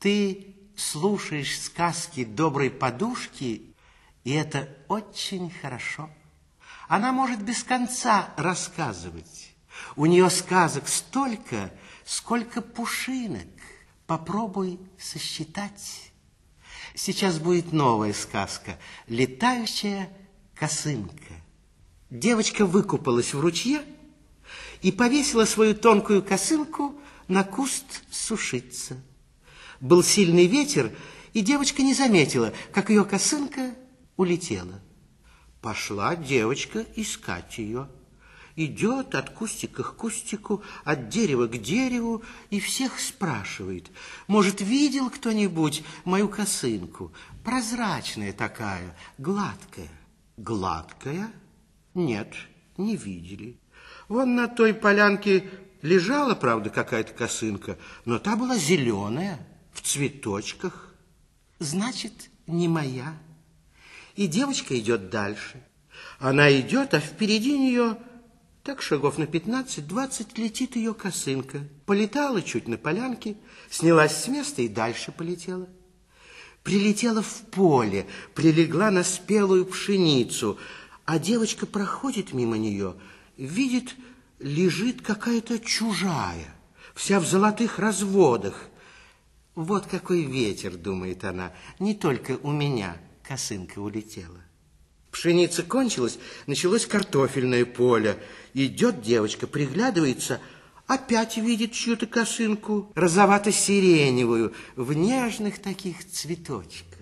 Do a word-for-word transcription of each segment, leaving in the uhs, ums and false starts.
Ты слушаешь сказки доброй подушки, и это очень хорошо. Она может без конца рассказывать. У нее сказок столько, сколько пушинок. Попробуй сосчитать. Сейчас будет новая сказка «Летающая косынка». Девочка выкупалась в ручье и повесила свою тонкую косынку на куст сушиться. Был сильный ветер, и девочка не заметила, как ее косынка улетела. Пошла девочка искать ее. Идет от кустика к кустику, от дерева к дереву и всех спрашивает: может, видел кто-нибудь мою косынку? Прозрачная такая, гладкая. Гладкая? Нет, не видели. Вон на той полянке лежала, правда, какая-то косынка, но та была зеленая, в цветочках. Значит, не моя. И девочка идет дальше. Она идет, а впереди нее, так шагов на пятнадцать-двадцать, летит ее косынка. Полетала чуть на полянке, снялась с места и дальше полетела. Прилетела в поле, прилегла на спелую пшеницу, а девочка проходит мимо нее, видит, лежит какая-то чужая, вся в золотых разводах. Вот какой ветер, думает она, не только у меня косынка улетела. Пшеница кончилась, началось картофельное поле. Идет девочка, приглядывается, опять видит чью-то косынку, розовато-сиреневую, в нежных таких цветочках.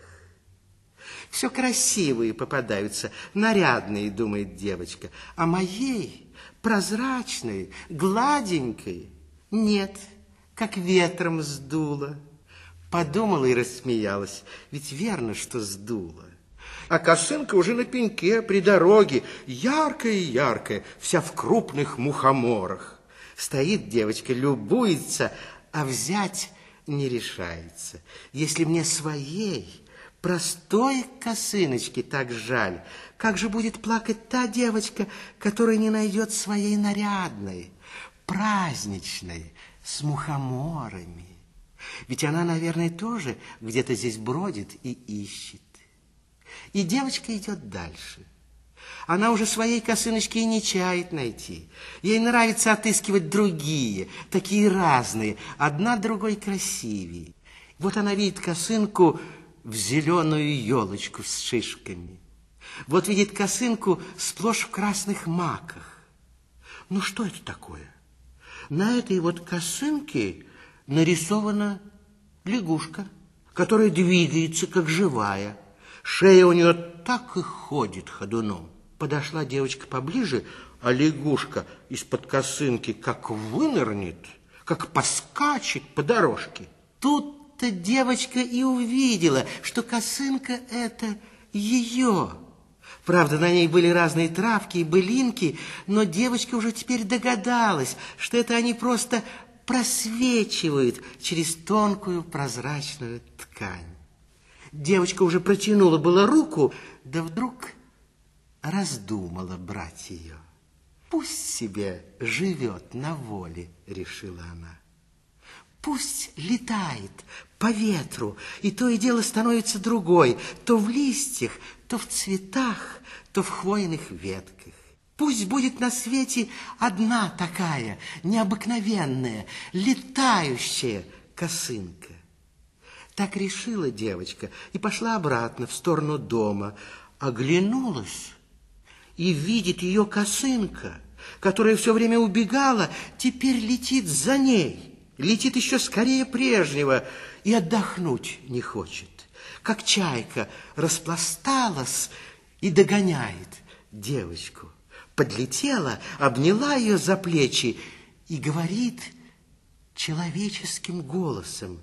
Все красивые попадаются, нарядные, думает девочка, а моей, прозрачной, гладенькой, нет, как ветром сдуло. Подумала и рассмеялась, ведь верно, что сдуло. А косынка уже на пеньке, при дороге, яркая-яркая, вся в крупных мухоморах. Стоит девочка, любуется, а взять не решается. Если мне своей, простой косыночки так жаль, как же будет плакать та девочка, которая не найдет своей нарядной, праздничной, с мухоморами? Ведь она, наверное, тоже где-то здесь бродит и ищет. И девочка идет дальше. Она уже своей косыночки и не чает найти. Ей нравится отыскивать другие, такие разные, одна другой красивее. Вот она видит косынку в зеленую елочку с шишками. Вот видит косынку сплошь в красных маках. Ну, что это такое? На этой вот косынке нарисована лягушка, которая двигается, как живая. Шея у нее так и ходит ходуном. Подошла девочка поближе, а лягушка из-под косынки как вынырнет, как поскачет по дорожке. Тут-то девочка и увидела, что косынка — это ее. Правда, на ней были разные травки и былинки, но девочка уже теперь догадалась, что это они просто просвечивают через тонкую прозрачную ткань. Девочка уже протянула было руку, да вдруг раздумала брать ее. Пусть себе живет на воле, решила она. Пусть летает по ветру, и то и дело становится другой, то в листьях, то в цветах, то в хвойных ветках. Пусть будет на свете одна такая необыкновенная, летающая косынка. Так решила девочка и пошла обратно в сторону дома. Оглянулась и видит, ее косынка, которая все время убегала, теперь летит за ней. Летит еще скорее прежнего и отдохнуть не хочет. Как чайка распласталась и догоняет девочку. Подлетела, обняла ее за плечи и говорит человеческим голосом: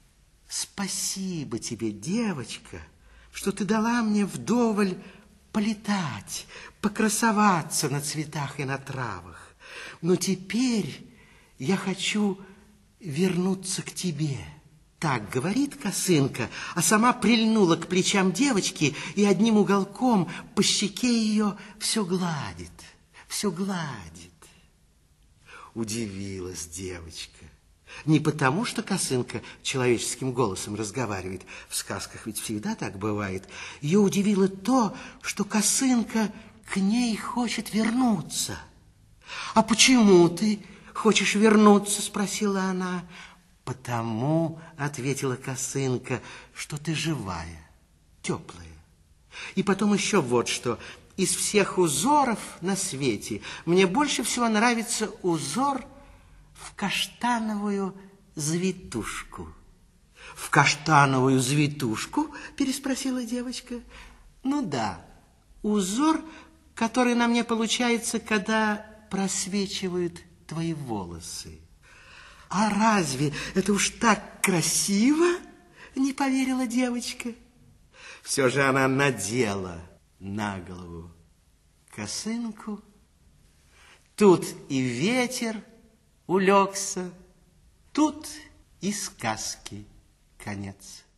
спасибо тебе, девочка, что ты дала мне вдоволь полетать, покрасоваться на цветах и на травах. Но теперь я хочу вернуться к тебе. Так говорит косынка, а сама прильнула к плечам девочки и одним уголком по щеке ее все гладит, все гладит. Удивилась девочка. Не потому, что косынка человеческим голосом разговаривает. В сказках ведь всегда так бывает. Ее удивило то, что косынка к ней хочет вернуться. «А почему ты хочешь вернуться?» – спросила она. «Потому, – ответила косынка, – что ты живая, теплая. И потом еще вот что. Из всех узоров на свете мне больше всего нравится узор в каштановую завитушку». «В каштановую завитушку?» – переспросила девочка. «Ну да, узор, который на мне получается, когда просвечивают твои волосы». «А разве это уж так красиво?» – не поверила девочка. Все же она надела на голову косынку. Тут и ветер улегся, тут и сказки конец.